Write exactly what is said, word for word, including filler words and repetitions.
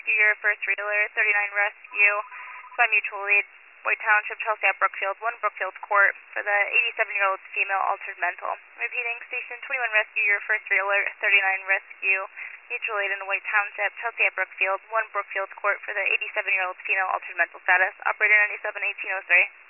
Rescue, your first reeler, thirty-nine Rescue, by mutual aid, White Township, Chelsea at Brookfield, one Brookfield Court, for the eighty-seven-year-old female altered mental. Repeating, Station twenty-one Rescue, your first reeler, thirty-nine Rescue, mutual aid in the White Township, Chelsea at Brookfield, one Brookfield Court, for the eighty-seven-year-old female altered mental status. Operator ninety-seven eighteen oh three.